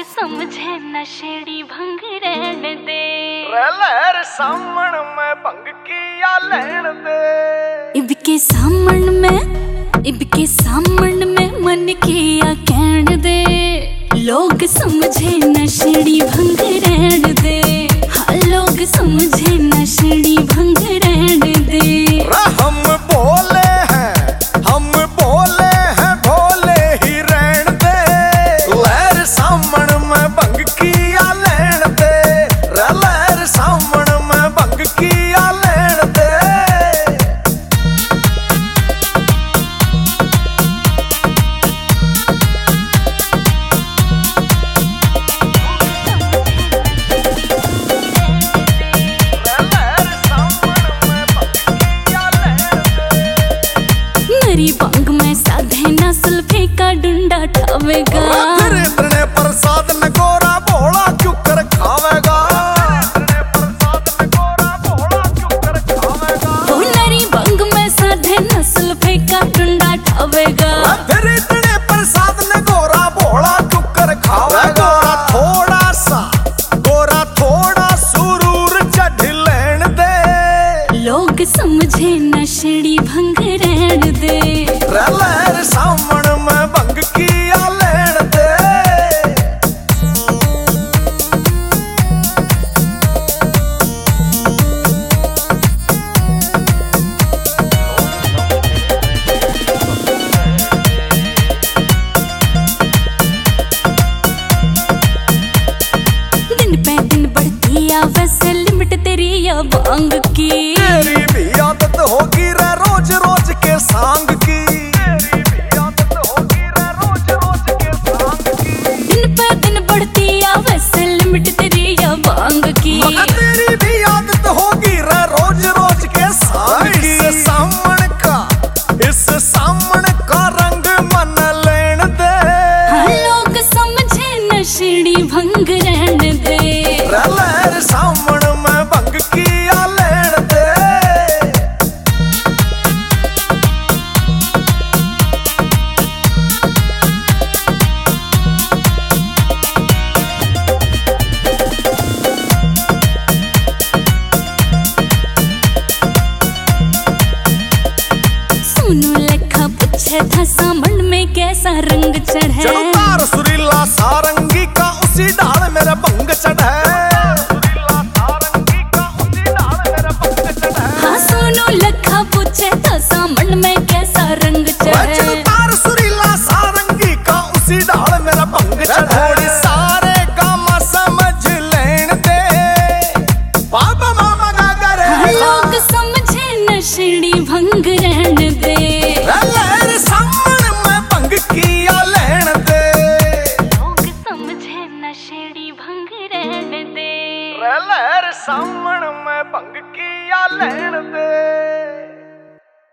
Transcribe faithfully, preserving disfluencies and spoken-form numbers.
समझे नशेड़ी भंग रहन दे, लहर सामण में भंग किया लैण दे। इबके सामण में इबके सामण में मन किया कहन दे, लोग समझे नशेड़ी भंग रहन दे। हाँ लोग समझे नशेड़ी भंग रहन दे। हम बोले हैं हम बोले हैं भोले ही रहन दे, लहर सामण में भंग किया लैण दे। लहर सामण में भंग किया लैण दे। मेरी बांग में साधे नस्ल फेंका डंडा ठावेगा, इतने प्रसाद न गोरा भोला चुकर खावेगा। ओ मेरी बांग में साधे नस्ल फेंका डंडा ठावेगा, फिर इतने प्रसाद न गोरा भोला चुकर खावेगा। थोड़ा सा गोरा थोड़ा सुरूर चढ़ लैण दे, लोग समझे नशेड़ी भंग रहन दे। लहर सामण में भंग किया लैण दे। दिन पे दिन बढ़ती आ वैसे लिमिट तेरी या बांग की, तेरी भी आदत होगी रे रोज रोज के सांग की। तेरी भी आदत होगी रे रोज रोज के सांग की। दिन पे दिन बढ़ती आ वैसे लिमिट तेरी या बांग की। मगर तेरी भी आदत होगी रे रोज रोज के सांग की। इस सामण का इस सामण का रंग मन लेण दे, हाँ लोग समझे नशेड़ी भंग रहन दे। लहर सामण में भंग किया लैण दे। सुनो लेखा पूछे था सामन में कैसा रंग चढ़े, तार सुरीला सारंगी का उसी डाल मेरा भंग चढ़े। हाँ सुनो लेखा पूछे था सामन में कैसा रंग चढ़े, तार सुरीला सारंगी का उसी डाल मेरा भंग चढ़े। सारे गामा समझ लेण दे, बाबा मामा गा करे। हाँ लोग समझे नशेड़ी भंग रहन दे। लहर सामण में भंग किया लैण दे, लोग समझे नशेड़ी भंग रहन दे। लहर सामण में भंग किया लैण दे।